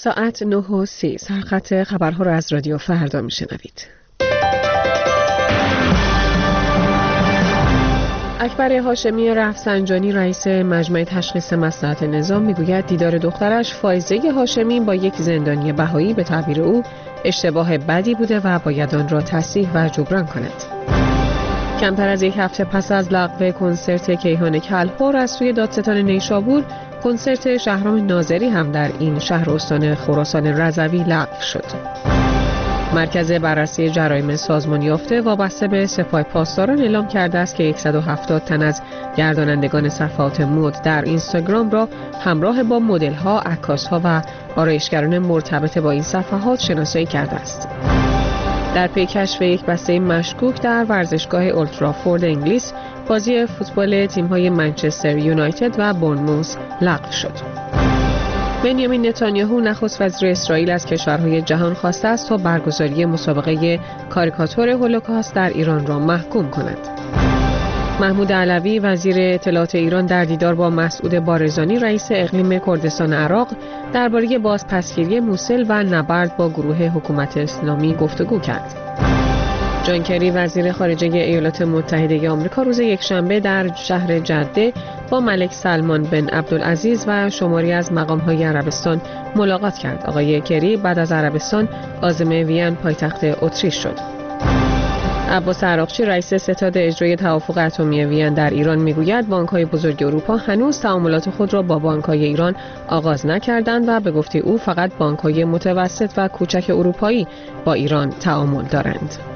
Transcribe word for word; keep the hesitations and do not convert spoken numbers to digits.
ساعت نه و سی سرخط خبرها را از رادیو فردا میشنوید. اکبر هاشمی رفسنجانی رئیس مجمع تشخیص مصلحت نظام میگوید دیدار دخترش فائزه هاشمی با یک زندانی بهایی به تعبیر او اشتباه بدی بوده و باید آن را تصحیح و جبران کند. کمتر از یک هفته پس از لغو کنسرت کیهان کلهر از سوی دادستان نیشابور، کنسرت شهرام ناظری هم در این شهر استان خراسان رضوی لغو شد. مرکز بررسی جرایم سازمان یافته وابسته به سپاه پاسداران اعلام کرده است که صد و هفتاد تن از گردانندگان صفحات مد در اینستاگرام را همراه با مدل‌ها، عکاس‌ها و آرایشگران مرتبط با این صفحات شناسایی کرده است. در پی کشف یک بسته مشکوک در ورزشگاه اولترافورد انگلیس، بازی فوتبال تیم‌های منچستر یونایتد و بورنموث لغو شد. بنیامین نتانیاهو نخست وزیر اسرائیل از کشورهای جهان خواسته است تا برگزاری مسابقه کاریکاتور هولوکاست در ایران را محکوم کند. محمود علوی وزیر اطلاعات ایران در دیدار با مسعود بارزانی رئیس اقلیم کردستان عراق درباره بازپسگیری موصل و نبرد با گروه حکومت اسلامی گفتگو کرد. جان کری وزیر خارجه ایالات متحده آمریکا روز یکشنبه در شهر جده با ملک سلمان بن عبدالعزیز و شماری از مقام‌های عربستان ملاقات کرد. آقای کری بعد از عربستان عازم وین پایتخت اتریش شد. عباس عراقچی رئیس ستاد اجرایی توافق اتمی وین در ایران میگوید بانک‌های بزرگ اروپا هنوز تعاملات خود را با بانک‌های ایران آغاز نکردند و به گفته او فقط بانک‌های متوسط و کوچک اروپایی با ایران تعامل دارند.